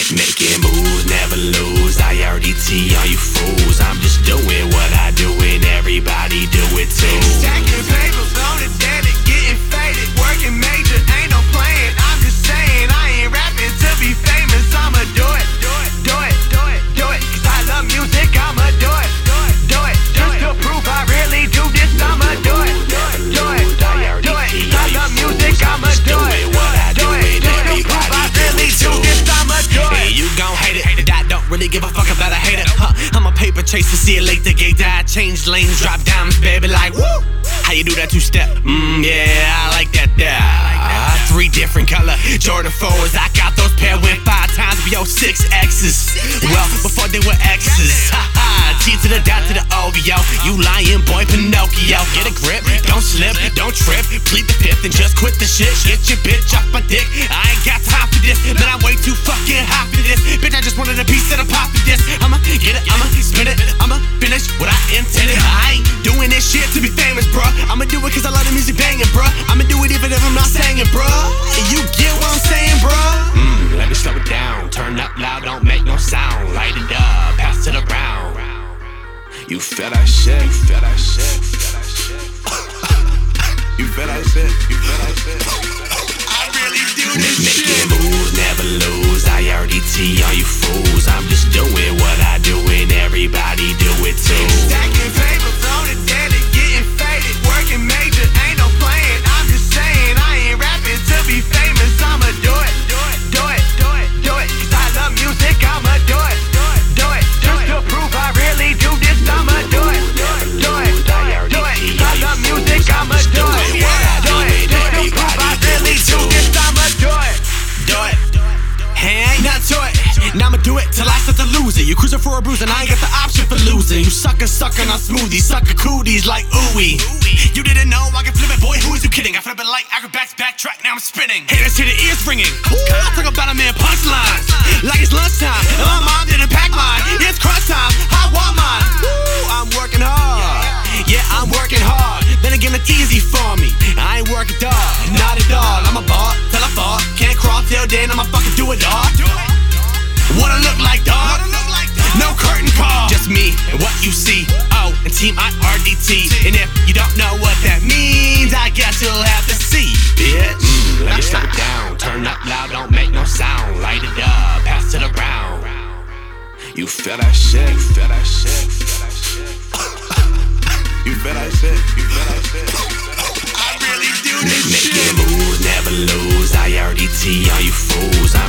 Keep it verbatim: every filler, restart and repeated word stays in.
Making moves, never lose. I already T all you fools. I'm just doing what I do and everybody do it too. Stacking papers on the daily, getting faded, working major, ain't no playing. I'm just saying I ain't rapping to be famous. I'ma do it, do it, do it, do it, do it. Cause I love music, I'ma do it, do it, do it. Just to prove I really do this, I'ma do it, do it, do it, do it, do it. Cause I love music, I'ma do it, do it. Just to prove I really do this, I'ma do it. Hey, you gon' hate it, I don't really give a fuck about a hater. Huh, I'm a paper chaser, see it late the gate die. Change lanes, drop diamonds, baby, like woo. How you do that two-step? Mmm, yeah, I like that there. Uh, three different color Jordan fours, I got those pair, went five times, yo, six X's. Well, before they were X's. Haha, T to the dot to the O, yo. You lying boy, Pinocchio. Get a grip, don't slip, don't trip. Plead the fifth and just quit the shit. Get your bitch off my dick. I ain't got time for this, man, I'm way too fucking hot for this. Bitch, I just wanted a piece of the pop for this. I'ma get it, I'ma spin it, I'ma finish what I intended. I ain't doing this shit to be famous, bruh. I'ma do it cause I love the music banging, bruh. I'ma do it even if I'm not singing, bruh. You get what I'm saying, bruh? Mmm, let me slow it down. Turn up loud, don't make no sound. Light it up, pass it around. You feel that shit, you feel that shit, you feel that shit. You feel that shit, you feel that shit. I really do this shit. Making moves, never lose. I already T all you fools. I'm just doing what I do and everybody do it too. Stacking papers on the daily, getting faded, working major, ain't no playing. I'm just saying I ain't rapping to be famous. I'ma do it, do it, do it, do it, do it. Cause I love music, I'ma do it, do it, do it. Just to prove I really do this, I'ma do it, do it, do it, do it, do it. Cause I love music, I'ma do it, do it, do it. Just to prove I really do this, I'ma do it, do it. Hey, ain't nothing to it. Now I'ma do it till I start to lose it. You cruising for a bruise and I ain't got the option for losing. You sucker sucking on smoothies, sucker cooties like ooey. You didn't know I can flip it, boy, who is you kidding? I flip it like acrobats, backtrack, now I'm spinning. Haters hear the ears ringing. I talk about a man punchlines like it's lunchtime. And my mom didn't pack mine. It's crunch time, I want mine. Woo, I'm working hard. Yeah, I'm working hard. Then again, it's easy for me. I ain't working dog, not at all. I'm a ball till I fall. Can't crawl till then, I'ma fucking do it, dog. What I look like, dog? No curtain call. Just me and what you see. Oh, and team I R D T. And if you don't know what that means, I guess you'll have to see, bitch. Mm, let me slow it down. Turn up loud, don't make no sound. Light it up, pass it around. You feel that shit, you feel that shit, you feel that shit. You feel that shit, you feel that shit. I really do this shit. Making moves, never lose. I already T all you fools. I'm